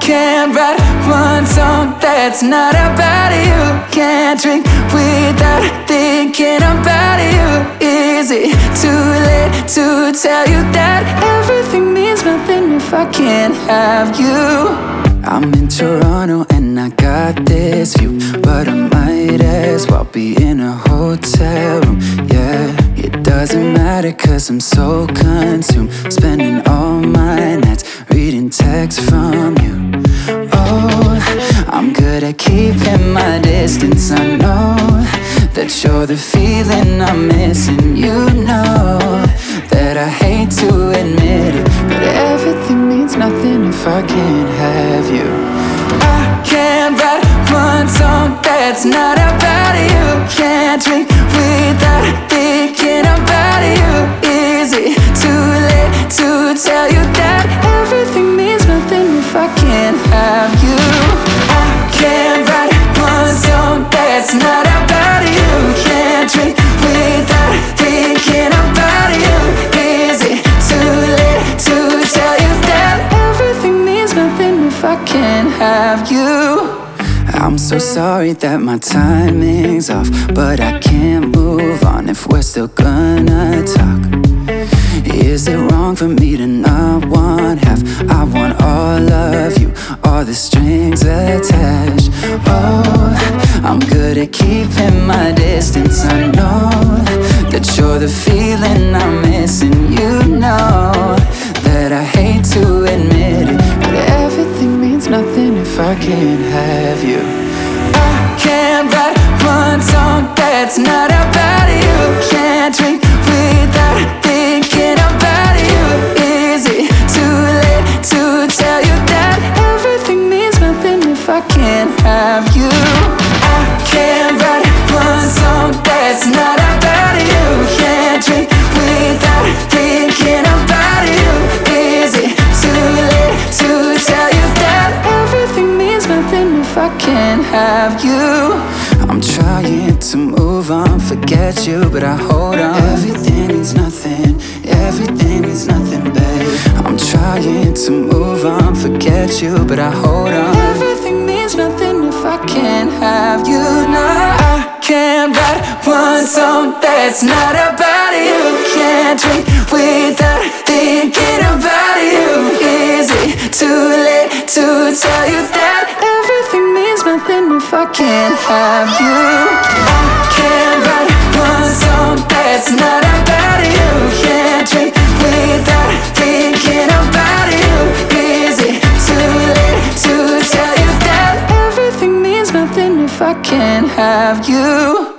can't write one song that's not about you. Can't drink without thinking about you. Is it too late to tell you that everything means nothing if I can't have you? I'm in Toronto and I got this view, but I might as well be in a hotel room, yeah. It doesn't matter cause I'm so consumed, spending all my nights reading texts from you. Oh, I'm good at keeping my distance. I know that you're the feeling I'm missing. You know that I hate to admit it, but everything means nothing if I can't have you. I can't write one song that's not about you. Can't drink without thinking about you. Is it too late to tell you that everything means nothing if I can't have you? I can't write one song that's not about you. Can't drink without thinking about you. Is it too late to tell you that everything means nothing if I can't have you? I'm so sorry that my timing's off, but I can't move on if we're still gonna talk. Is it wrong for me to not want half? I want all of you, all the strings attached. Oh, I'm good at keeping my distance. I know that you're the feeling I'm missing. You know that I hate to admit it, but everything means nothing if I can't have you. I can't write one song that's not about you. Can't drink without thinking about you. Is it too late to tell you that everything means nothing if I can't have you? I can't write one song that's not about you. Can't drink without thinking about you. Is it too late to tell you that everything means nothing if I can't have you? I'm trying to move on, forget you, but I hold on. Everything means nothing, everything means nothing, babe. I'm trying to move on, forget you, but I hold on. Everything means nothing if I can't have you. No, I can't write one song that's not about you. Can't drink without thinking about you. Is it too late to tell you that everything means nothing if I can't have you? I can't write one song that's not about you. Can't drink without thinking about you. Is it too late to tell you that everything means nothing if I can't have you?